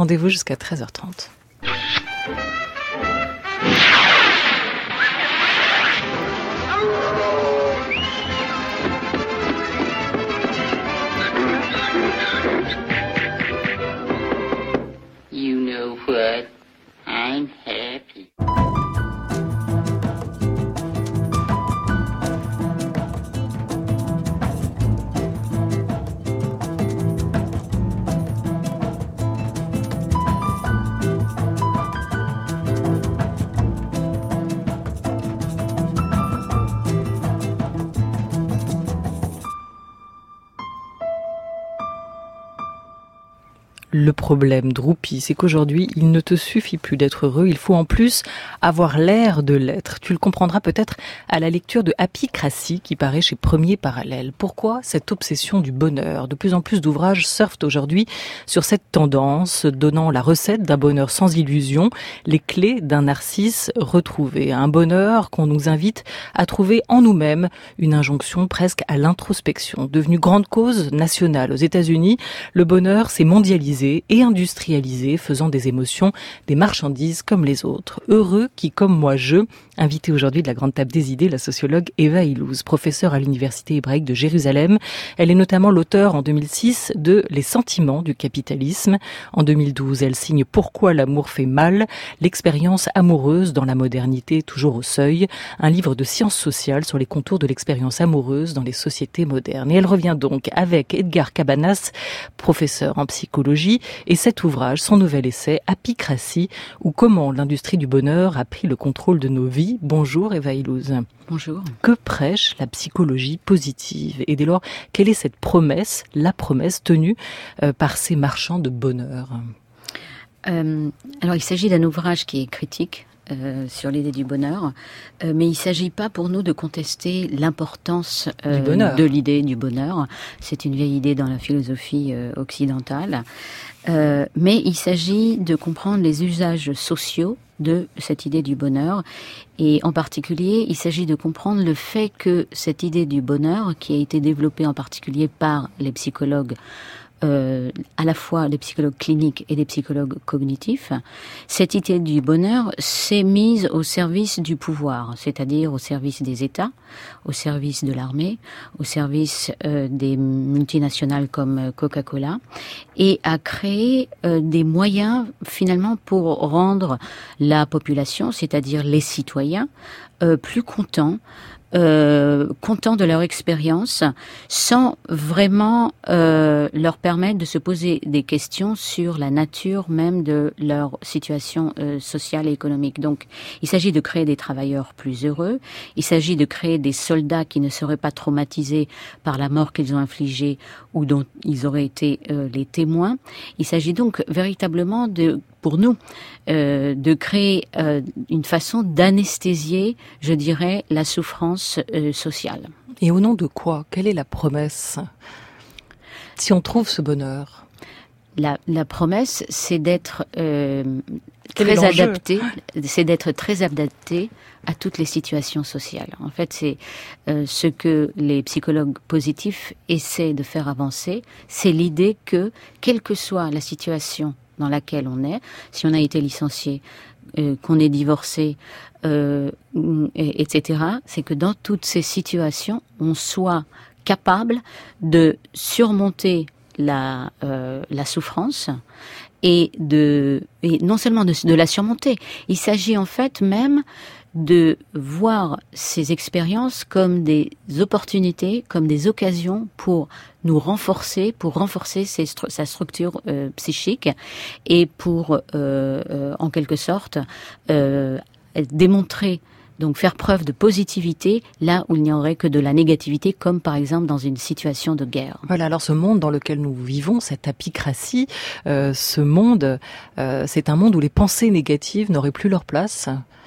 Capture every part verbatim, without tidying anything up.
Rendez-vous jusqu'à treize heures trente. You know what? I'm happy. Le problème, Droupi, c'est qu'aujourd'hui, il ne te suffit plus d'être heureux, il faut en plus avoir l'air de l'être. Tu le comprendras peut-être à la lecture de Happy Crassy qui paraît chez Premier Parallèle. Pourquoi cette obsession du bonheur ? De plus en plus d'ouvrages surfent aujourd'hui sur cette tendance, donnant la recette d'un bonheur sans illusion, les clés d'un narcisse retrouvé. Un bonheur qu'on nous invite à trouver en nous-mêmes, une injonction presque à l'introspection. Devenue grande cause nationale aux États-Unis, le bonheur s'est mondialisé et industrialisé, faisant des émotions des marchandises comme les autres. Heureux qui, comme moi, je, invitée aujourd'hui de la grande table des idées, la sociologue Eva Illouz, professeure à l'Université hébraïque de Jérusalem. Elle est notamment l'auteure en deux mille six de Les sentiments du capitalisme. En deux mille douze, elle signe Pourquoi l'amour fait mal, l'expérience amoureuse dans la modernité toujours au seuil, un livre de sciences sociales sur les contours de l'expérience amoureuse dans les sociétés modernes. Et elle revient donc avec Edgar Cabanas, professeur en psychologie, et cet ouvrage, son nouvel essai, Happy Crassy, ou comment l'industrie du bonheur a pris le contrôle de nos vies. Bonjour Eva Illouz. Bonjour. Que prêche la psychologie positive ? Et dès lors, quelle est cette promesse, la promesse tenue euh, par ces marchands de bonheur ? euh, Alors, il s'agit d'un ouvrage qui est critique euh, sur l'idée du bonheur, euh, mais il ne s'agit pas pour nous de contester l'importance euh, de l'idée du bonheur. C'est une vieille idée dans la philosophie euh, occidentale. Euh, mais il s'agit de comprendre les usages sociaux de cette idée du bonheur. Et en particulier, il s'agit de comprendre le fait que cette idée du bonheur, qui a été développée en particulier par les psychologues, Euh, à la fois les psychologues cliniques et les psychologues cognitifs, cette idée du bonheur s'est mise au service du pouvoir, c'est-à-dire au service des États, au service de l'armée, au service euh, des multinationales comme Coca-Cola, et a créé euh, des moyens finalement pour rendre la population, c'est-à-dire les citoyens, euh, plus contents, Euh, contents de leur expérience, sans vraiment euh, leur permettre de se poser des questions sur la nature même de leur situation euh, sociale et économique. Donc, il s'agit de créer des travailleurs plus heureux, il s'agit de créer des soldats qui ne seraient pas traumatisés par la mort qu'ils ont infligée ou dont ils auraient été euh, les témoins. Il s'agit donc véritablement de pour nous, euh, de créer euh, une façon d'anesthésier, je dirais, la souffrance euh, sociale. Et au nom de quoi ? Quelle est la promesse ? Si on trouve ce bonheur ? La, la promesse, c'est d'être euh, très adapté, c'est d'être très adapté à toutes les situations sociales. En fait, c'est euh, ce que les psychologues positifs essaient de faire avancer, c'est l'idée que, quelle que soit la situation dans laquelle on est, si on a été licencié, euh, qu'on est divorcé, euh, et, et cetera, c'est que dans toutes ces situations, on soit capable de surmonter la, euh, la souffrance et de et non seulement de, de la surmonter, il s'agit en fait même de voir ces expériences comme des opportunités, comme des occasions pour nous renforcer, pour renforcer ses, sa structure euh, psychique et pour, euh, euh, en quelque sorte, euh, démontrer, donc faire preuve de positivité là où il n'y aurait que de la négativité, comme par exemple dans une situation de guerre. Voilà, alors ce monde dans lequel nous vivons, cette apicratie, euh, ce monde, euh, c'est un monde où les pensées négatives n'auraient plus leur place.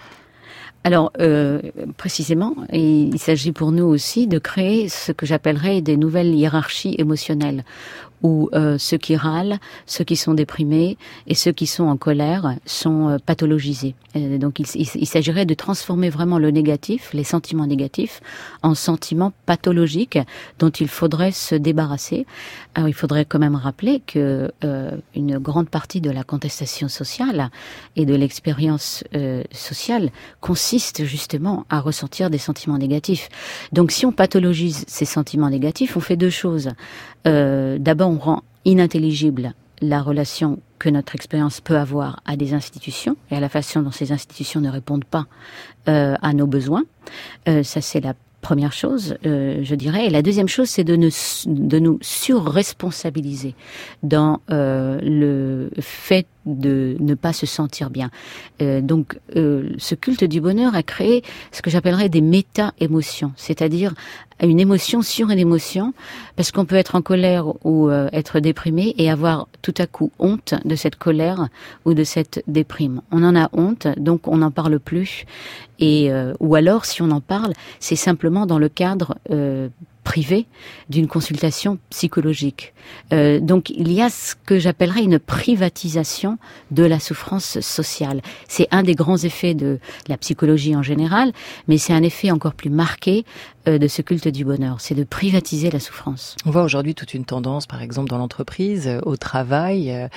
Alors, euh, précisément, il s'agit pour nous aussi de créer ce que j'appellerais des nouvelles hiérarchies émotionnelles, où euh, ceux qui râlent, ceux qui sont déprimés et ceux qui sont en colère sont euh, pathologisés. Et donc il, il, il s'agirait de transformer vraiment le négatif, les sentiments négatifs, en sentiments pathologiques dont il faudrait se débarrasser. Alors il faudrait quand même rappeler que euh, une grande partie de la contestation sociale et de l'expérience euh, sociale consiste justement à ressentir des sentiments négatifs. Donc si on pathologise ces sentiments négatifs, on fait deux choses. Euh, d'abord, on rend inintelligible la relation que notre expérience peut avoir à des institutions et à la façon dont ces institutions ne répondent pas euh, à nos besoins. Euh, ça, c'est la première chose, euh, je dirais. Et la deuxième chose, c'est de, ne, de nous surresponsabiliser dans euh, le fait de ne pas se sentir bien. Euh, donc, euh, ce culte du bonheur a créé ce que j'appellerais des méta-émotions, c'est-à-dire une émotion sur une émotion, parce qu'on peut être en colère ou euh, être déprimé et avoir tout à coup honte de cette colère ou de cette déprime. On en a honte, donc on n'en parle plus, et euh, ou alors, si on en parle, c'est simplement dans le cadre euh, privé d'une consultation psychologique. Euh, donc il y a ce que j'appellerais une privatisation de la souffrance sociale. C'est un des grands effets de la psychologie en général, mais c'est un effet encore plus marqué euh, de ce culte du bonheur, c'est de privatiser la souffrance. On voit aujourd'hui toute une tendance, par exemple dans l'entreprise, euh, au travail, euh,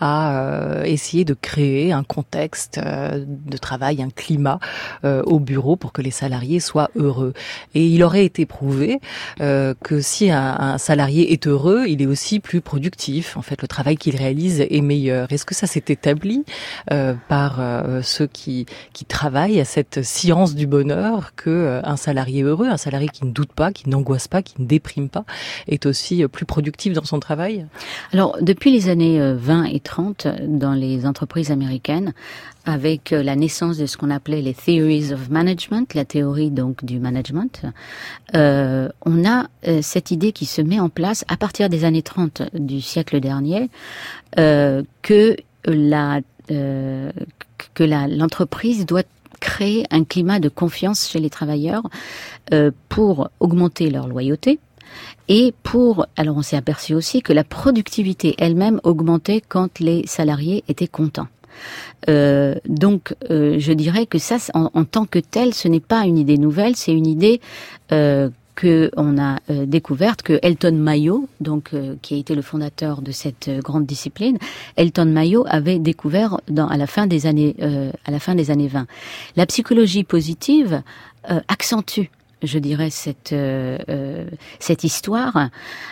à euh, essayer de créer un contexte euh, de travail, un climat euh, au bureau pour que les salariés soient heureux. Et il aurait été prouvé euh, que si un, un salarié est heureux, il est aussi plus productif. En fait, le travail qu'il réalise est meilleur. Est-ce que ça s'est établi euh, par euh, ceux qui, qui travaillent à cette science du bonheur que euh, un salarié heureux, un salarié qui ne doute pas, qui n'angoisse pas, qui ne déprime pas, est aussi plus productif dans son travail? Alors, depuis les années vingt et trente, dans les entreprises américaines, avec la naissance de ce qu'on appelait les theories of management, la théorie donc du management, euh, on a euh, cette idée qui se met en place à partir des années trente du siècle dernier, euh, que la euh, que la, l'entreprise doit créer un climat de confiance chez les travailleurs euh, pour augmenter leur loyauté. Et pour, alors on s'est aperçu aussi que la productivité elle-même augmentait quand les salariés étaient contents. Euh, donc, euh, je dirais que ça, en, en tant que tel, ce n'est pas une idée nouvelle, c'est une idée euh, que on a euh, découverte, que Elton Mayo, donc euh, qui a été le fondateur de cette euh, grande discipline, Elton Mayo avait découvert dans, à la fin des années, euh, à la fin des années vingt. La psychologie positive euh, accentue, je dirais, cette euh, euh, cette histoire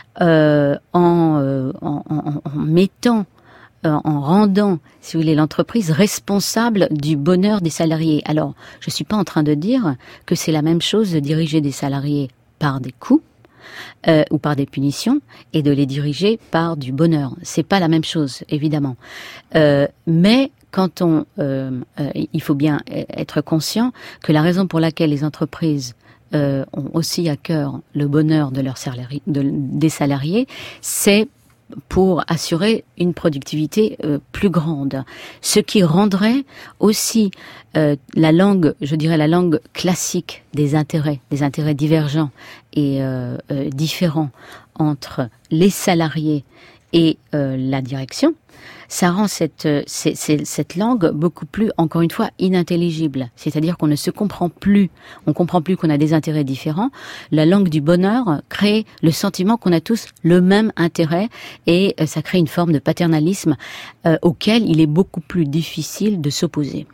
euh, en, euh, en, en, en mettant en rendant, si vous voulez, l'entreprise responsable du bonheur des salariés. Alors, je suis pas en train de dire que c'est la même chose de diriger des salariés par des coups euh, ou par des punitions et de les diriger par du bonheur. C'est pas la même chose, évidemment. Euh, mais quand on, euh, euh, il faut bien être conscient que la raison pour laquelle les entreprises euh, ont aussi à cœur le bonheur de leurs salariés, de, des salariés, c'est pour assurer une productivité euh, plus grande. Ce qui rendrait aussi euh, la langue, je dirais la langue classique des intérêts, des intérêts divergents et euh, euh, différents entre les salariés et euh, la direction, ça rend cette, cette, cette langue beaucoup plus, encore une fois, inintelligible. C'est-à-dire qu'on ne se comprend plus, on comprend plus qu'on a des intérêts différents. La langue du bonheur crée le sentiment qu'on a tous le même intérêt et ça crée une forme de paternalisme euh, auquel il est beaucoup plus difficile de s'opposer.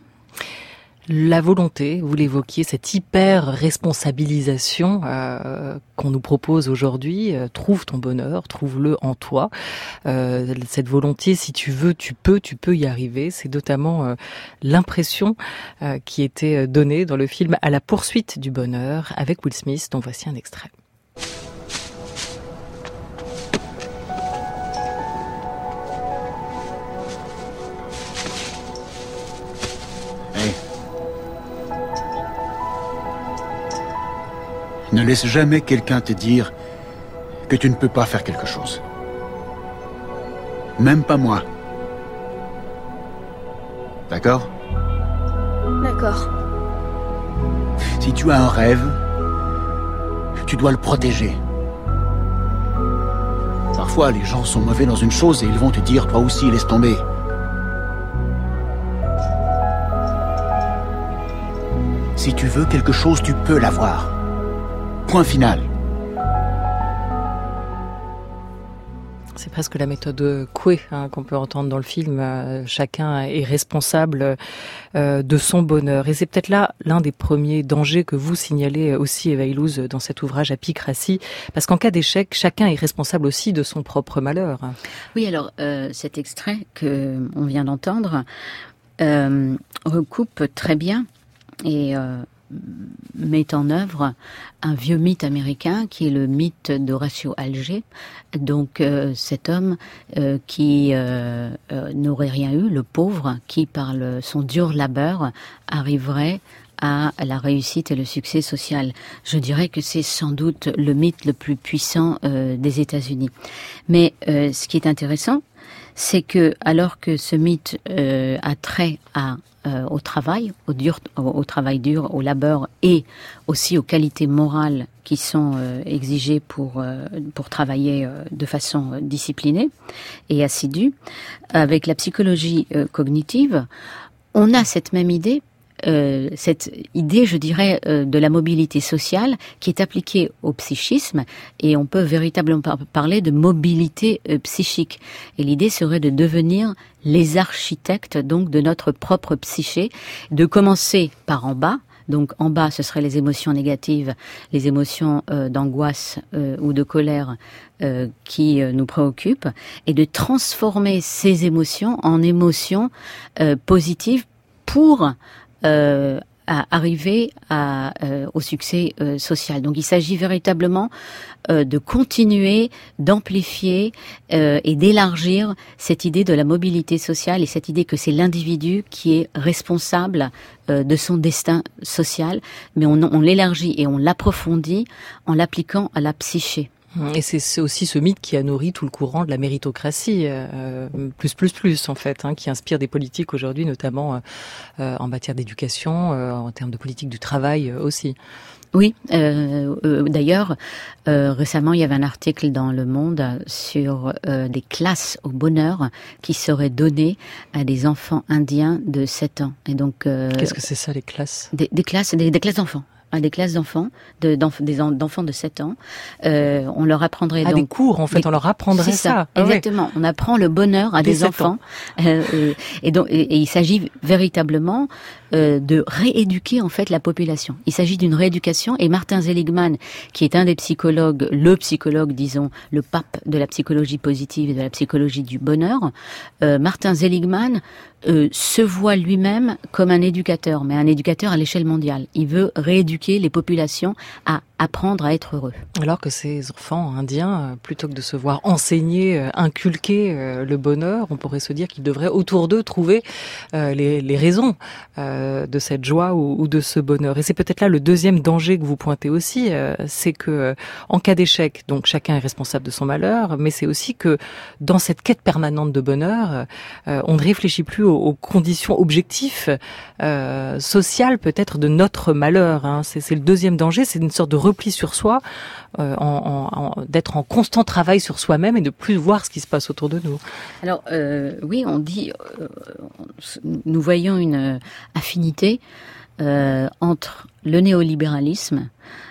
La volonté, vous l'évoquiez, cette hyper-responsabilisation euh, qu'on nous propose aujourd'hui, euh, trouve ton bonheur, trouve-le en toi. Euh, cette volonté, si tu veux, tu peux, tu peux y arriver. C'est notamment euh, l'impression euh, qui était donnée dans le film À la poursuite du bonheur avec Will Smith, dont voici un extrait. Ne laisse jamais quelqu'un te dire que tu ne peux pas faire quelque chose. Même pas moi. D'accord ? D'accord. Si tu as un rêve, tu dois le protéger. Parfois, Parfois, les gens sont mauvais dans une chose et ils vont te dire, toi aussi, laisse tomber. Si tu veux quelque chose, tu peux l'avoir. Point final. C'est presque la méthode Coué hein, qu'on peut entendre dans le film. Euh, chacun est responsable euh, de son bonheur. Et c'est peut-être là l'un des premiers dangers que vous signalez aussi, Eva Illouz, dans cet ouvrage Apicratie. Parce qu'en cas d'échec, chacun est responsable aussi de son propre malheur. Oui, alors euh, cet extrait que on vient d'entendre euh, recoupe très bien et euh, met en œuvre un vieux mythe américain qui est le mythe d'Horatio Alger. Donc euh, cet homme euh, qui euh, euh, n'aurait rien eu, le pauvre, qui par le, son dur labeur arriverait à la réussite et le succès social. Je dirais que c'est sans doute le mythe le plus puissant euh, des États-Unis. Mais euh, ce qui est intéressant, c'est que alors que ce mythe euh, a trait à Euh, au travail, au, dur, au, au travail dur, au labeur et aussi aux qualités morales qui sont euh, exigées pour euh, pour travailler euh, de façon euh, disciplinée et assidue. Avec la psychologie euh, cognitive, on a cette même idée, euh, cette idée, je dirais, euh, de la mobilité sociale qui est appliquée au psychisme, et on peut véritablement par- parler de mobilité euh, psychique. Et l'idée serait de devenir les architectes donc de notre propre psyché, de commencer par en bas. Donc en bas, ce seraient les émotions négatives, les émotions euh, d'angoisse euh, ou de colère euh, qui euh, nous préoccupent, et de transformer ces émotions en émotions euh, positives pour euh, à arriver à, euh, au succès euh, social. Donc il s'agit véritablement euh, de continuer, d'amplifier euh, et d'élargir cette idée de la mobilité sociale et cette idée que c'est l'individu qui est responsable euh, de son destin social, mais on, on l'élargit et on l'approfondit en l'appliquant à la psyché. Et c'est aussi ce mythe qui a nourri tout le courant de la méritocratie, euh, plus, plus, plus, en fait, hein, qui inspire des politiques aujourd'hui, notamment euh, en matière d'éducation, euh, en termes de politique du travail euh, aussi. Oui, euh, euh, d'ailleurs, euh, récemment, il y avait un article dans Le Monde sur euh, des classes au bonheur qui seraient données à des enfants indiens de sept ans. Et donc, euh, qu'est-ce que c'est ça, les classes ? Des, des classes, des, des classes d'enfants. À des classes d'enfants, de, d'enf, des en, d'enfants de sept ans. Euh, on leur apprendrait ah, donc... des cours, en fait, des, on leur apprendrait c'est ça. ça. Ah, exactement. Ouais. On apprend le bonheur à des, des enfants. Euh, et, et, donc, et, et il s'agit véritablement euh, de rééduquer, en fait, la population. Il s'agit d'une rééducation, et Martin Seligman, qui est un des psychologues, le psychologue, disons, le pape de la psychologie positive et de la psychologie du bonheur, euh, Martin Seligman Euh, se voit lui-même comme un éducateur, mais un éducateur à l'échelle mondiale. Il veut rééduquer les populations à apprendre à être heureux. Alors que ces enfants indiens, plutôt que de se voir enseigner, inculquer le bonheur, on pourrait se dire qu'ils devraient autour d'eux trouver euh, les, les raisons euh, de cette joie ou, ou de ce bonheur. Et c'est peut-être là le deuxième danger que vous pointez aussi, euh, c'est que en cas d'échec, donc chacun est responsable de son malheur, mais c'est aussi que dans cette quête permanente de bonheur, euh, on ne réfléchit plus aux, aux conditions objectives euh, sociales peut-être de notre malheur. Hein. C'est, c'est le deuxième danger, c'est une sorte de repli sur soi, euh, en, en, en, d'être en constant travail sur soi-même et de plus voir ce qui se passe autour de nous. Alors euh, oui, on dit, euh, nous voyons une affinité euh, entre le néolibéralisme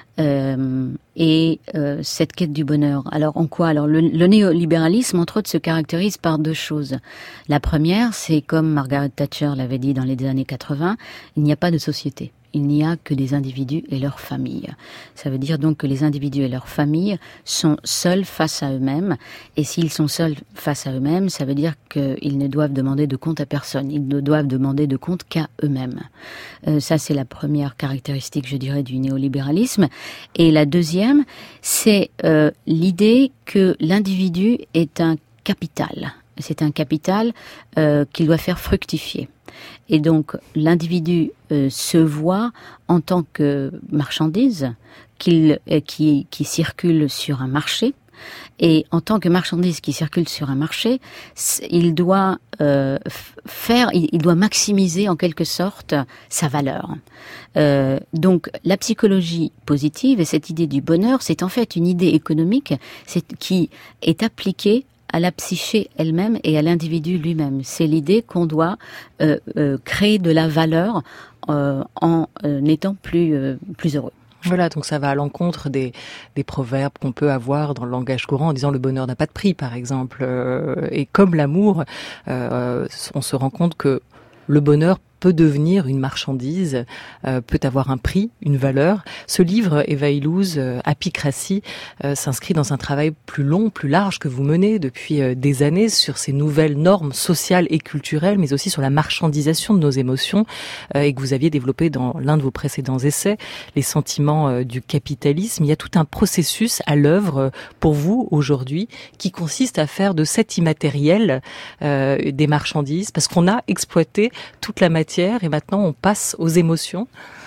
Euh, et euh, cette quête du bonheur. Alors en quoi ? Alors le, le néolibéralisme, entre autres, se caractérise par deux choses. La première, c'est comme Margaret Thatcher l'avait dit dans les années quatre-vingts, il n'y a pas de société. Il n'y a que des individus et leurs familles. Ça veut dire donc que les individus et leurs familles sont seuls face à eux-mêmes. Et s'ils sont seuls face à eux-mêmes, ça veut dire qu'ils ne doivent demander de compte à personne. Ils ne doivent demander de compte qu'à eux-mêmes. Euh, ça, c'est la première caractéristique, je dirais, du néolibéralisme. Et la deuxième, c'est euh, l'idée que l'individu est un capital. C'est un capital euh, qu'il doit faire fructifier. Et donc, l'individu euh, se voit en tant que marchandise qu'il, euh, qui, qui circule sur un marché Et en tant que marchandise qui circule sur un marché, il doit euh, faire, il, il doit maximiser en quelque sorte sa valeur. Euh, donc la psychologie positive et cette idée du bonheur, c'est en fait une idée économique c'est, qui est appliquée à la psyché elle-même et à l'individu lui-même. C'est l'idée qu'on doit euh, euh, créer de la valeur euh, en euh, étant plus, euh, plus heureux. Voilà, donc ça va à l'encontre des, des proverbes qu'on peut avoir dans le langage courant en disant le bonheur n'a pas de prix, par exemple. Euh, et comme l'amour, euh, on se rend compte que le bonheur peut devenir une marchandise, euh, peut avoir un prix, une valeur. Ce livre, Eva Illouz, euh, Apicratie, euh, s'inscrit dans un travail plus long, plus large que vous menez depuis euh, des années sur ces nouvelles normes sociales et culturelles, mais aussi sur la marchandisation de nos émotions, euh, et que vous aviez développé dans l'un de vos précédents essais, Les sentiments euh, du capitalisme. Il y a tout un processus à l'œuvre euh, pour vous aujourd'hui qui consiste à faire de cet immatériel euh, des marchandises, parce qu'on a exploité toute la matière et maintenant on passe aux émotions.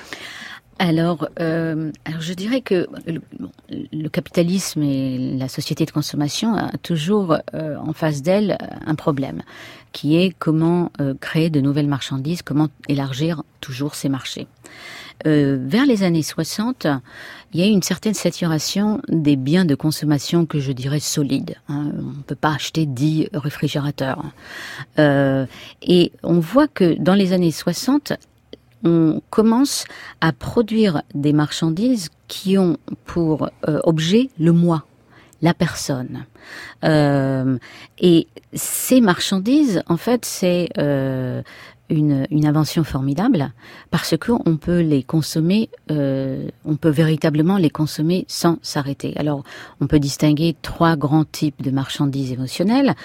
Alors, euh, alors je dirais que le, le capitalisme et la société de consommation a toujours euh, en face d'elle un problème, qui est comment euh, créer de nouvelles marchandises, comment élargir toujours ces marchés. Euh, vers les années soixante, il y a eu une certaine saturation des biens de consommation que je dirais solides. Hein. On ne peut pas acheter dix réfrigérateurs. Euh, et on voit que dans les années soixante, on commence à produire des marchandises qui ont pour euh, objet le moi, la personne. Euh, et ces marchandises, en fait, c'est euh, une, une invention formidable parce que on peut les consommer, euh, on peut véritablement les consommer sans s'arrêter. Alors, on peut distinguer trois grands types de marchandises émotionnelles.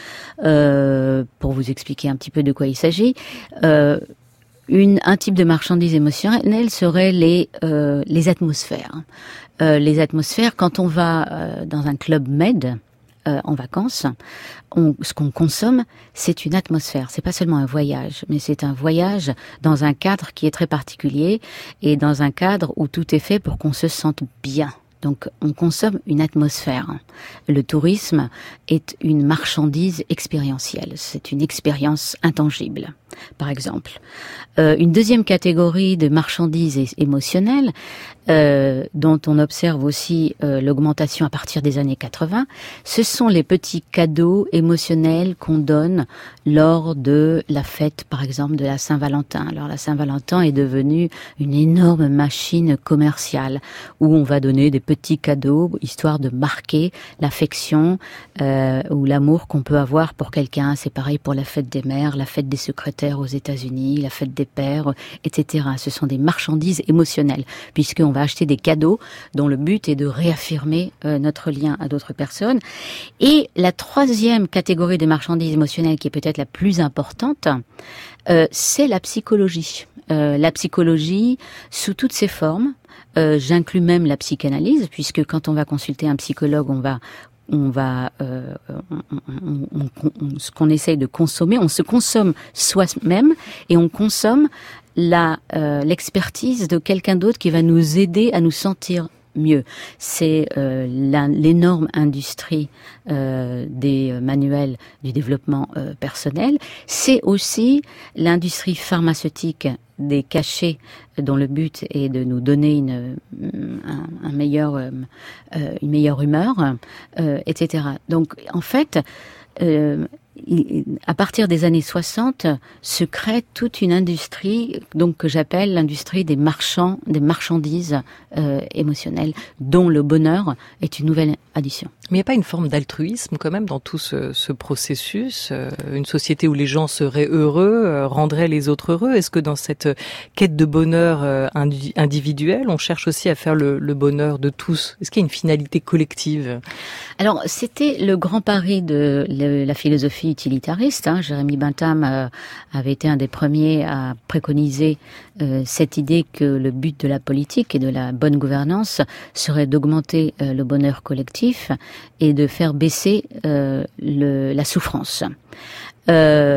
Euh, pour vous expliquer un petit peu de quoi il s'agit. Euh, Une, un type de marchandise émotionnelle serait les euh, les atmosphères. Euh, les atmosphères, quand on va euh, dans un club med euh, en vacances, on, ce qu'on consomme, c'est une atmosphère. C'est pas seulement un voyage, mais c'est un voyage dans un cadre qui est très particulier et dans un cadre où tout est fait pour qu'on se sente bien. Donc, on consomme une atmosphère. Le tourisme est une marchandise expérientielle. C'est une expérience intangible, par exemple. Euh, une deuxième catégorie de marchandises émotionnelles, euh, dont on observe aussi euh, l'augmentation à partir des années quatre-vingts, ce sont les petits cadeaux émotionnels qu'on donne lors de la fête, par exemple, de la Saint-Valentin. Alors, la Saint-Valentin est devenue une énorme machine commerciale où on va donner des petits cadeaux, histoire de marquer l'affection euh, ou l'amour qu'on peut avoir pour quelqu'un. C'est pareil pour la fête des mères, la fête des secrétaires aux États-Unis, la fête des pères, et cetera. Ce sont des marchandises émotionnelles, puisqu'on va acheter des cadeaux dont le but est de réaffirmer euh, notre lien à d'autres personnes. Et la troisième catégorie de marchandises émotionnelles, qui est peut-être la plus importante, euh, c'est la psychologie. Euh, la psychologie sous toutes ses formes. Euh, j'inclus même la psychanalyse, puisque quand on va consulter un psychologue, on va, on va, euh, on, on, on, on, ce qu'on essaye de consommer, on se consomme soi-même et on consomme la, euh, l'expertise de quelqu'un d'autre qui va nous aider à nous sentir mieux. C'est euh, la, l'énorme industrie euh, des manuels du développement euh, personnel. C'est aussi l'industrie pharmaceutique des cachets dont le but est de nous donner une, un, un meilleur, euh, une meilleure humeur, euh, et cetera. Donc, en fait, euh, à partir des années soixante, se crée toute une industrie, donc que j'appelle l'industrie des marchands, des marchandises euh, émotionnelles, dont le bonheur est une nouvelle addition. Mais il n'y a pas une forme d'altruisme quand même dans tout ce, ce processus, euh, une société où les gens seraient heureux, euh, rendraient les autres heureux. Est-ce que dans cette quête de bonheur euh, indi- individuel, on cherche aussi à faire le, le bonheur de tous? Est-ce qu'il y a une finalité collective? Alors, c'était le grand pari de le, la philosophie utilitariste. Hein. Jérémy Bentham euh, avait été un des premiers à préconiser euh, cette idée que le but de la politique et de la bonne gouvernance serait d'augmenter euh, le bonheur collectif et de faire baisser euh, le, la souffrance. Euh,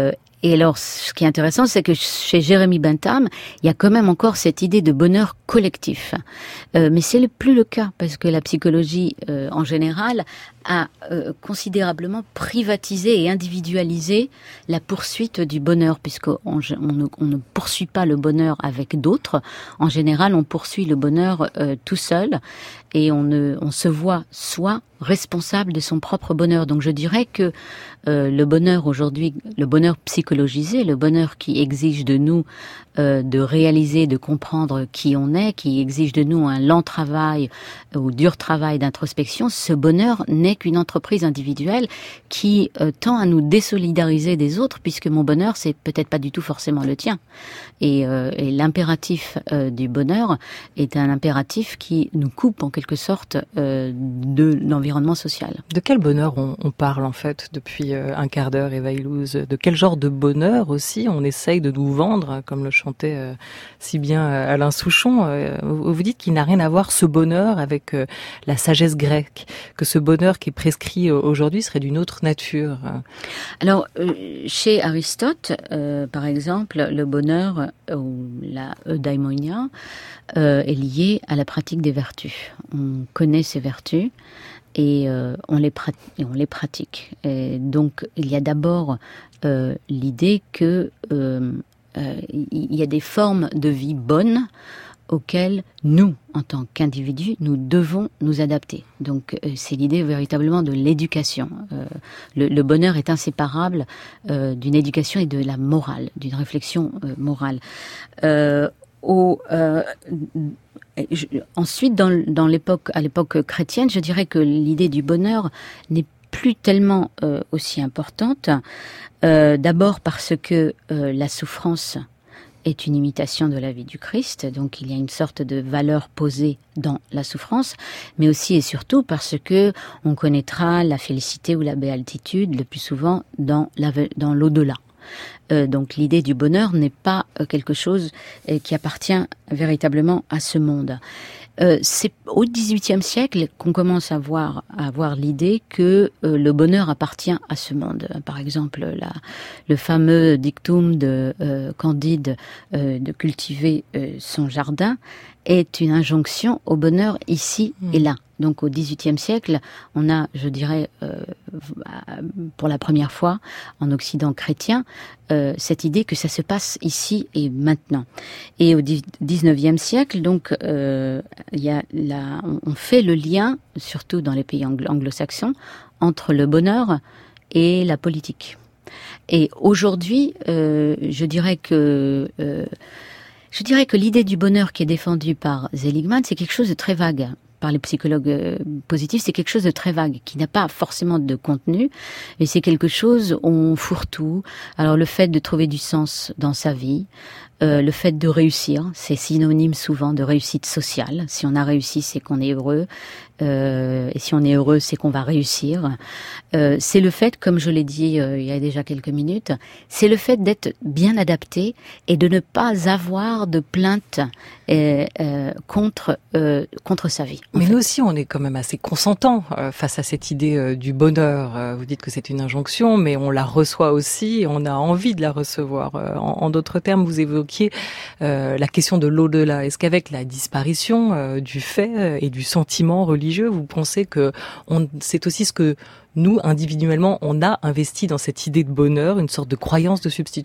Et alors, ce qui est intéressant, c'est que chez Jeremy Bentham, il y a quand même encore cette idée de bonheur collectif. Euh, mais c'est le, plus le cas, parce que la psychologie, euh, en général, a euh, considérablement privatisé et individualisé la poursuite du bonheur, puisqu'on on ne, on ne poursuit pas le bonheur avec d'autres. En général, on poursuit le bonheur euh, tout seul, et on, ne, on se voit soi responsable de son propre bonheur. Donc je dirais que euh, le bonheur aujourd'hui, le bonheur psychologisé, le bonheur qui exige de nous euh, de réaliser, de comprendre qui on est, qui exige de nous un lent travail euh, ou dur travail d'introspection, ce bonheur n'est qu'une entreprise individuelle qui euh, tend à nous désolidariser des autres, puisque mon bonheur, c'est peut-être pas du tout forcément le tien. Et, euh, et l'impératif euh, du bonheur est un impératif qui nous coupe en quelque sorte euh, de l'environnement social. De quel bonheur on, on parle en fait depuis euh, un quart d'heure, Eva Illouz? De quel genre de bonheur aussi on essaye de nous vendre, comme le chantait euh, si bien euh, Alain Souchon? euh, Vous dites qu'il n'a rien à voir, ce bonheur, avec euh, la sagesse grecque, que ce bonheur qui est prescrit euh, aujourd'hui serait d'une autre nature. Alors, euh, chez Aristote, euh, par exemple, le bonheur, euh, ou la eudaimonia, euh, est lié à la pratique des vertus. On connaît ces vertus et euh, on les prat- et on les pratique. Et donc, il y a d'abord euh, l'idée que euh, euh, il y a des formes de vie bonnes auxquelles nous, en tant qu'individus, nous devons nous adapter. Donc, euh, c'est l'idée véritablement de l'éducation. Euh, le, le bonheur est inséparable euh, d'une éducation et de la morale, d'une réflexion euh, morale. Euh, au, euh, je, ensuite, dans, dans l'époque, à l'époque chrétienne, je dirais que l'idée du bonheur n'est plus tellement euh, aussi importante. Euh, d'abord parce que euh, la souffrance est une imitation de la vie du Christ, donc il y a une sorte de valeur posée dans la souffrance, mais aussi et surtout parce que on connaîtra la félicité ou la béatitude le plus souvent dans, la, dans l'au-delà. Euh, donc l'idée du bonheur n'est pas euh, quelque chose euh, qui appartient véritablement à ce monde. Euh, c'est au dix-huitième siècle qu'on commence à voir, à avoir l'idée que euh, le bonheur appartient à ce monde. Par exemple, la, le fameux dictum de euh, Candide euh, de cultiver euh, son jardin est une injonction au bonheur ici mmh. et là. Donc au dix-huitième siècle, on a, je dirais, euh, pour la première fois en Occident chrétien, euh, cette idée que ça se passe ici et maintenant. Et au dix-neuvième siècle, donc, euh, il y a la, on fait le lien, surtout dans les pays anglo- anglo-saxons, entre le bonheur et la politique. Et aujourd'hui, euh, je dirais que euh, je dirais que l'idée du bonheur qui est défendue par Seligman, c'est quelque chose de très vague. Par les psychologues positifs, c'est quelque chose de très vague, qui n'a pas forcément de contenu, mais c'est quelque chose où on fourre-tout. Alors le fait de trouver du sens dans sa vie, euh, le fait de réussir, c'est synonyme souvent de réussite sociale. Si on a réussi, c'est qu'on est heureux, euh, et si on est heureux, c'est qu'on va réussir. Euh, c'est le fait, comme je l'ai dit euh, il y a déjà quelques minutes, c'est le fait d'être bien adapté et de ne pas avoir de plainte euh, euh, contre euh, contre sa vie. Mais nous aussi, on est quand même assez consentants euh, face à cette idée euh, du bonheur. Euh, vous dites que c'est une injonction, mais on la reçoit aussi et on a envie de la recevoir. Euh, en, en d'autres termes, vous évoquiez euh, la question de l'au-delà. Est-ce qu'avec la disparition euh, du fait et du sentiment religieux, vous pensez que on, c'est aussi ce que nous, individuellement, on a investi dans cette idée de bonheur, une sorte de croyance de substitution ?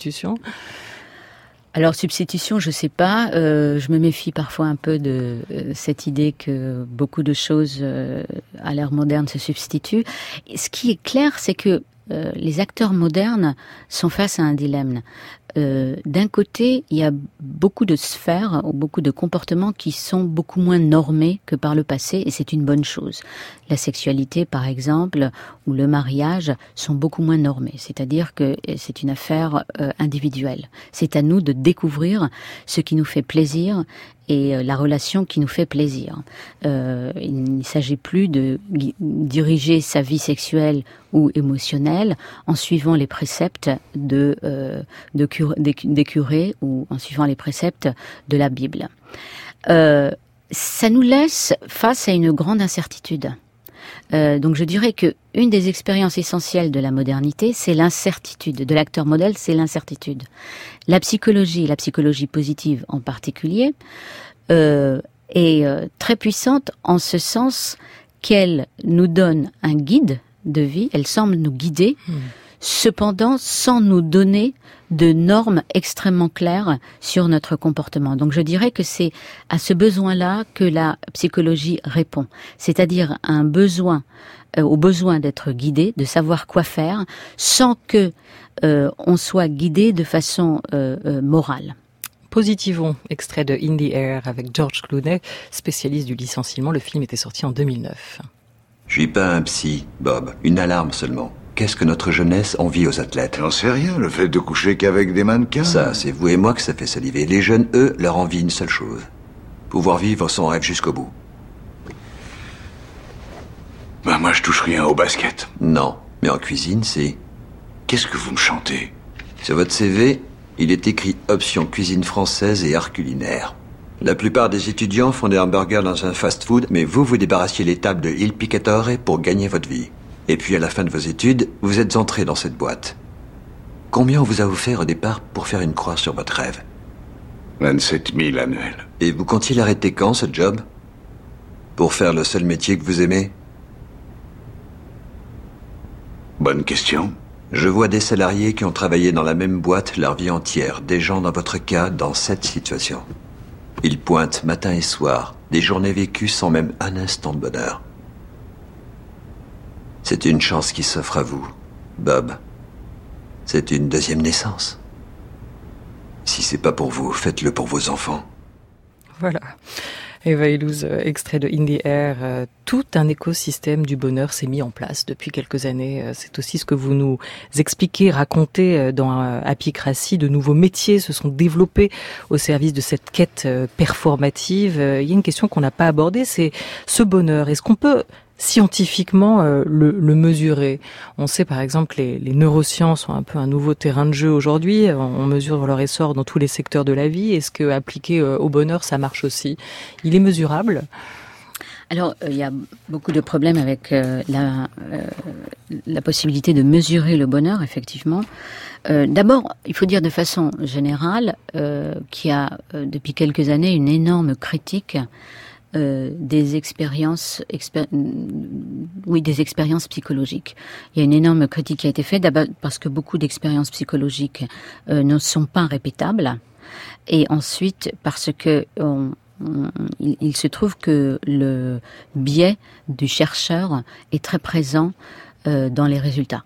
Alors substitution, je sais pas. Euh, je me méfie parfois un peu de euh, cette idée que beaucoup de choses euh, à l'ère moderne se substituent. Et ce qui est clair, c'est que euh, les acteurs modernes sont face à un dilemme. Euh, d'un côté, il y a beaucoup de sphères, ou beaucoup de comportements qui sont beaucoup moins normés que par le passé, et c'est une bonne chose. La sexualité, par exemple, ou le mariage sont beaucoup moins normés, c'est-à-dire que c'est une affaire euh, individuelle. C'est à nous de découvrir ce qui nous fait plaisir et euh, la relation qui nous fait plaisir. Euh, il ne s'agit plus de gu- diriger sa vie sexuelle ou émotionnelle en suivant les préceptes de, euh, de cure, des, des curés ou en suivant les préceptes de la Bible. Euh, ça nous laisse face à une grande incertitude. Euh, donc je dirais que une des expériences essentielles de la modernité, c'est l'incertitude. De l'acteur modèle, c'est l'incertitude. La psychologie, la psychologie positive en particulier, euh, est euh, très puissante en ce sens qu'elle nous donne un guide de vie, elle semble nous guider, mmh. cependant sans nous donner de normes extrêmement claires sur notre comportement. Donc je dirais que c'est à ce besoin-là que la psychologie répond, c'est-à-dire un besoin, euh, au besoin d'être guidé, de savoir quoi faire, sans que euh, on soit guidé de façon euh, euh, morale. Positivons, extrait de In the Air avec George Clooney, spécialiste du licenciement. Le film était sorti en deux mille neuf. Je suis pas un psy, Bob. Une alarme seulement. Qu'est-ce que notre jeunesse envie aux athlètes ? J'en sais rien, le fait de coucher qu'avec des mannequins. Ça, c'est vous et moi que ça fait saliver. Les jeunes, eux, leur envient une seule chose. Pouvoir vivre son rêve jusqu'au bout. Bah moi, je touche rien au basket. Non, mais en cuisine, c'est... Qu'est-ce que vous me chantez ? Sur votre C V, il est écrit option cuisine française et art culinaire. La plupart des étudiants font des hamburgers dans un fast-food, mais vous, vous débarrassiez les tables de Il Picatore pour gagner votre vie. Et puis, à la fin de vos études, vous êtes entré dans cette boîte. Combien on vous a offert au départ pour faire une croix sur votre rêve ? vingt-sept mille annuels. Et vous comptiez l'arrêter quand, ce job ? Pour faire le seul métier que vous aimez ? Bonne question. Je vois des salariés qui ont travaillé dans la même boîte leur vie entière, des gens dans votre cas, dans cette situation. Ils pointent matin et soir, des journées vécues sans même un instant de bonheur. C'est une chance qui s'offre à vous, Bob. C'est une deuxième naissance. Si c'est pas pour vous, faites-le pour vos enfants. Voilà. Eva Illouz, extrait de In the Air. Euh, tout un écosystème du bonheur s'est mis en place depuis quelques années. Euh, c'est aussi ce que vous nous expliquez, racontez dans euh, Happycratie. De nouveaux métiers se sont développés au service de cette quête euh, performative. Euh, il y a une question qu'on n'a pas abordée, c'est ce bonheur. Est-ce qu'on peut scientifiquement euh, le, le mesurer? On sait par exemple que les, les neurosciences sont un peu un nouveau terrain de jeu aujourd'hui. On mesure leur essor dans tous les secteurs de la vie. Est-ce que appliqué euh, au bonheur, ça marche aussi? Il est mesurable? Alors, il euh, y a beaucoup de problèmes avec euh, la, euh, la possibilité de mesurer le bonheur, effectivement. Euh, d'abord, il faut dire de façon générale euh, qu'il y a euh, depuis quelques années une énorme critique Euh, des expériences, expéri- oui, des expériences psychologiques. Il y a une énorme critique qui a été faite, d'abord parce que beaucoup d'expériences psychologiques euh, ne sont pas répétables, et ensuite parce que on, on, il, il se trouve que le biais du chercheur est très présent euh, dans les résultats.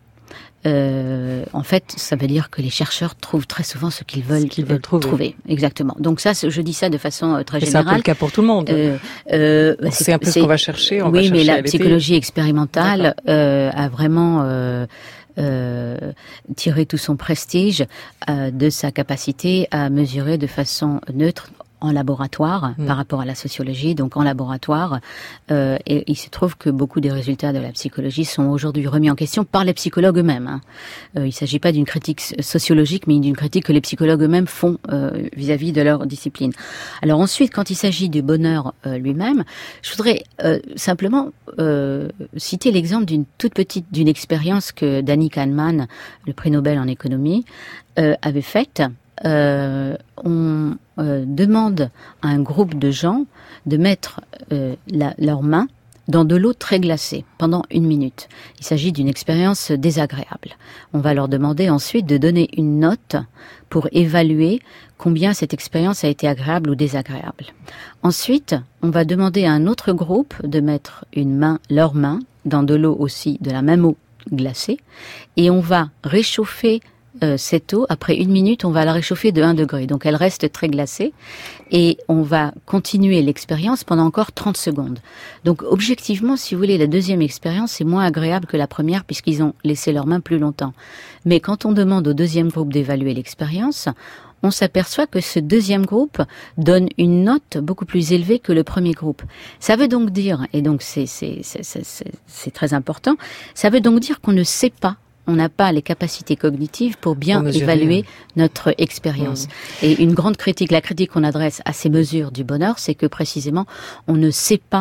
Euh, en fait, ça veut dire que les chercheurs trouvent très souvent ce qu'ils veulent, ce qu'ils veulent trouver. trouver. Exactement. Donc ça, je dis ça de façon euh, très et générale. C'est un peu le cas pour tout le monde. Euh, euh, c'est, c'est un peu c'est, ce qu'on va chercher. On oui, va mais chercher la psychologie expérimentale euh, a vraiment euh, euh, tiré tout son prestige euh, de sa capacité à mesurer de façon neutre en laboratoire mmh. par rapport à la sociologie, donc en laboratoire. Euh, et il se trouve que beaucoup des résultats de la psychologie sont aujourd'hui remis en question par les psychologues eux-mêmes. Hein. Euh, il ne s'agit pas d'une critique sociologique, mais d'une critique que les psychologues eux-mêmes font euh, vis-à-vis de leur discipline. Alors ensuite, quand il s'agit du bonheur euh, lui-même, je voudrais euh, simplement euh, citer l'exemple d'une toute petite, d'une expérience que Danny Kahneman, le prix Nobel en économie, euh, avait faite. Euh, on euh, demande à un groupe de gens de mettre euh, la, leurs mains dans de l'eau très glacée pendant une minute. Il s'agit d'une expérience désagréable. On va leur demander ensuite de donner une note pour évaluer combien cette expérience a été agréable ou désagréable. Ensuite, on va demander à un autre groupe de mettre une main, leurs mains dans de l'eau aussi, de la même eau glacée, et on va réchauffer Euh, cette eau, après une minute, on va la réchauffer de un degré. Donc elle reste très glacée et on va continuer l'expérience pendant encore trente secondes. Donc objectivement, si vous voulez, la deuxième expérience est moins agréable que la première puisqu'ils ont laissé leurs mains plus longtemps. Mais quand on demande au deuxième groupe d'évaluer l'expérience, on s'aperçoit que ce deuxième groupe donne une note beaucoup plus élevée que le premier groupe. Ça veut donc dire, et donc c'est, c'est, c'est, c'est, c'est, c'est très important, ça veut donc dire qu'on ne sait pas, on n'a pas les capacités cognitives pour bien pour évaluer notre expérience. Mmh. Et une grande critique, la critique qu'on adresse à ces mesures du bonheur, c'est que précisément, on ne sait pas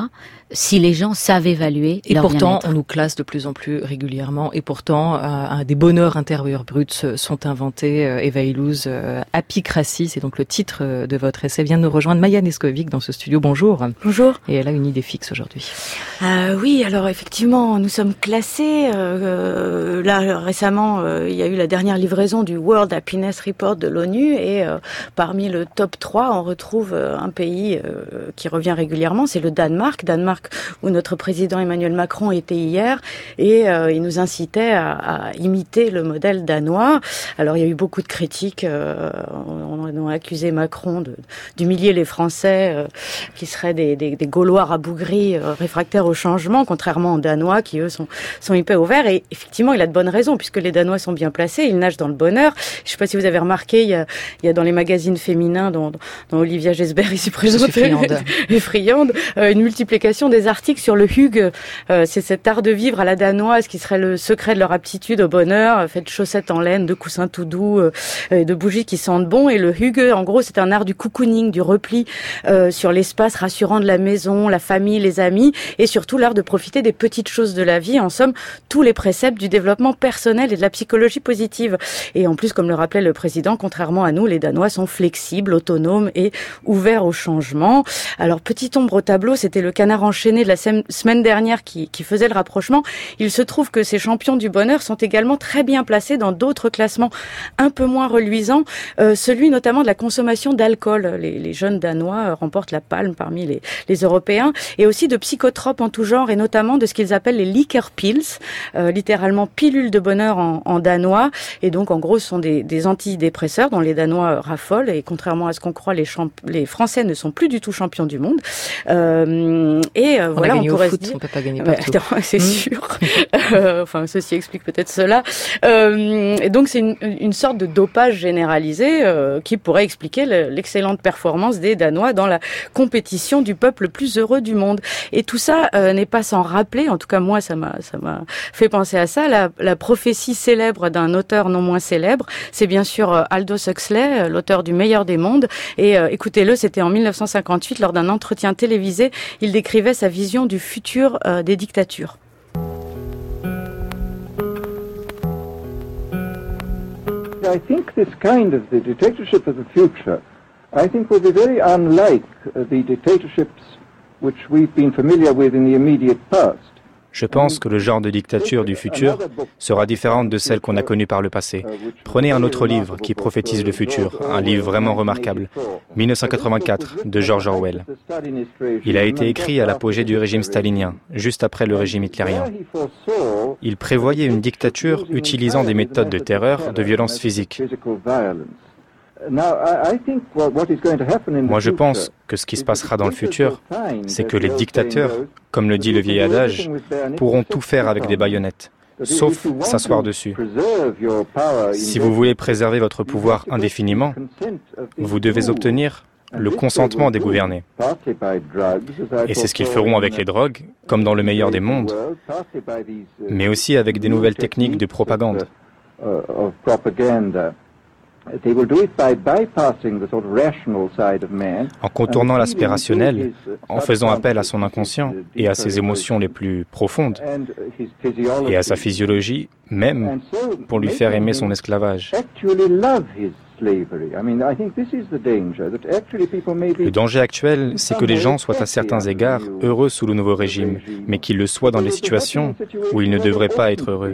si les gens savent évaluer et leur pourtant bien-être. On nous classe de plus en plus régulièrement et pourtant euh, des bonheurs intérieurs bruts sont inventés. euh, Eva Illouz, euh, Apicratie, c'est donc le titre de votre essai. Vient de nous rejoindre Maya Neskovic dans ce studio. Bonjour. Bonjour. Et elle a une idée fixe aujourd'hui. Euh, oui, alors effectivement, nous sommes classés. Euh, là, récemment, euh, il y a eu la dernière livraison du World Happiness Report de l'ONU et euh, parmi le top trois, on retrouve euh, un pays euh, qui revient régulièrement, c'est le Danemark. Danemark où notre président Emmanuel Macron était hier et euh, il nous incitait à, à imiter le modèle danois. Alors il y a eu beaucoup de critiques. Euh, on, on a accusé Macron de, d'humilier les Français euh, qui seraient des, des, des Gaulois rabougris euh, réfractaires au changement, contrairement aux Danois qui eux sont, sont hyper ouverts. Et effectivement, il a de bonnes raisons puisque les Danois sont bien placés, ils nagent dans le bonheur. Je ne sais pas si vous avez remarqué, il y a, il y a dans les magazines féminins dont, dont Olivia Gesbert ici présente et friande, euh, une multiplication des articles sur le hygge. Euh, c'est cet art de vivre à la danoise qui serait le secret de leur aptitude au bonheur, fait de chaussettes en laine, de coussins tout doux, euh, et de bougies qui sentent bon. Et le hygge, en gros, c'est un art du cocooning, du repli euh, sur l'espace rassurant de la maison, la famille, les amis, et surtout l'art de profiter des petites choses de la vie. En somme, tous les préceptes du développement personnel et de la psychologie positive. Et en plus, comme le rappelait le président, contrairement à nous, les Danois sont flexibles, autonomes et ouverts au changement. Alors, petite ombre au tableau, c'était le Canard enchaîné de la sem- semaine dernière qui, qui faisait le rapprochement. Il se trouve que ces champions du bonheur sont également très bien placés dans d'autres classements un peu moins reluisants, euh, celui notamment de la consommation d'alcool. Les, les jeunes Danois remportent la palme parmi les, les Européens, et aussi de psychotropes en tout genre, et notamment de ce qu'ils appellent les liquor pills, euh, littéralement pilules de bonheur en, en danois. Et donc, en gros, ce sont des, des antidépresseurs dont les Danois raffolent, et contrairement à ce qu'on croit, les, champ- les Français ne sont plus du tout champions du monde. Euh, et euh, on voilà, a on pourrait au foot, se dire, on peut pas gagner bah, partout. attends, c'est mmh. sûr. euh, enfin, ceci explique peut-être cela. Euh, et donc, c'est une, une sorte de dopage généralisé euh, qui pourrait expliquer le, l'excellente performance des Danois dans la compétition du peuple le plus heureux du monde. Et tout ça euh, n'est pas sans rappeler, en tout cas moi, ça m'a, ça m'a fait penser à ça, la, la prophétie célèbre d'un auteur non moins célèbre. C'est bien sûr euh, Aldous Huxley, euh, l'auteur du Meilleur des mondes. Et euh, écoutez-le, c'était en dix-neuf cent cinquante-huit, lors d'un entretien télévisé, il décrivait sa vision du futur euh, des dictatures. I think this kind of the dictatorship of the future, I think will be very unlike uh, the dictatorships which we've been familiar with in the immediate past. Je pense que le genre de dictature du futur sera différente de celle qu'on a connue par le passé. Prenez un autre livre qui prophétise le futur, un livre vraiment remarquable, dix-neuf cent quatre-vingt-quatre, de George Orwell. Il a été écrit à l'apogée du régime stalinien, juste après le régime hitlérien. Il prévoyait une dictature utilisant des méthodes de terreur, de violence physique. Moi, je pense que ce qui se passera dans le futur, c'est que les dictateurs, comme le dit le vieil adage, pourront tout faire avec des baïonnettes, sauf s'asseoir dessus. Si vous voulez préserver votre pouvoir indéfiniment, vous devez obtenir le consentement des gouvernés. Et c'est ce qu'ils feront avec les drogues, comme dans le meilleur des mondes, mais aussi avec des nouvelles techniques de propagande. En contournant l'aspect rationnel, en faisant appel à son inconscient et à ses émotions les plus profondes, et à sa physiologie, même pour lui faire aimer son esclavage. Le danger actuel, c'est que les gens soient à certains égards heureux sous le nouveau régime, mais qu'ils le soient dans des situations où ils ne devraient pas être heureux.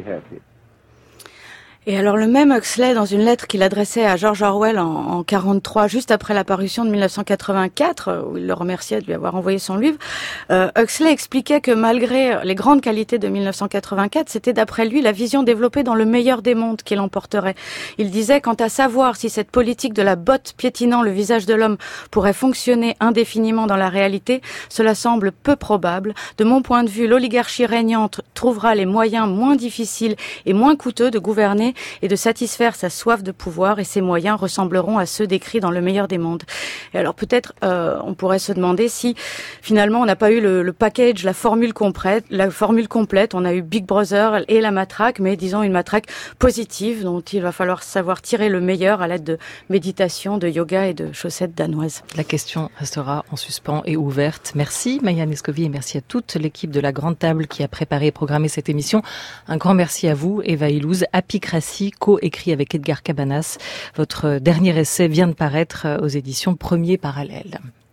Et alors le même Huxley, dans une lettre qu'il adressait à George Orwell en, en quarante-trois, juste après l'apparition de dix-neuf cent quatre-vingt-quatre, où il le remerciait de lui avoir envoyé son livre, euh, Huxley expliquait que malgré les grandes qualités de dix-neuf cent quatre-vingt-quatre, c'était d'après lui la vision développée dans le meilleur des mondes qui l'emporterait. Il disait, quant à savoir si cette politique de la botte piétinant le visage de l'homme pourrait fonctionner indéfiniment dans la réalité, cela semble peu probable. De mon point de vue, l'oligarchie régnante trouvera les moyens moins difficiles et moins coûteux de gouverner et de satisfaire sa soif de pouvoir, et ses moyens ressembleront à ceux décrits dans Le meilleur des mondes. Et alors peut-être euh, on pourrait se demander si finalement on n'a pas eu le, le package, la formule complète, la formule complète. On a eu Big Brother et la matraque, mais disons une matraque positive dont il va falloir savoir tirer le meilleur à l'aide de méditation, de yoga et de chaussettes danoises. La question restera en suspens et ouverte. Merci Maya Nescovy et merci à toute l'équipe de la Grande Table qui a préparé et programmé cette émission. Un grand merci à vous, Eva Illouz. Apicratie, co-écrit avec Edgar Cabanas. Votre dernier essai vient de paraître aux éditions Premier Parallèle.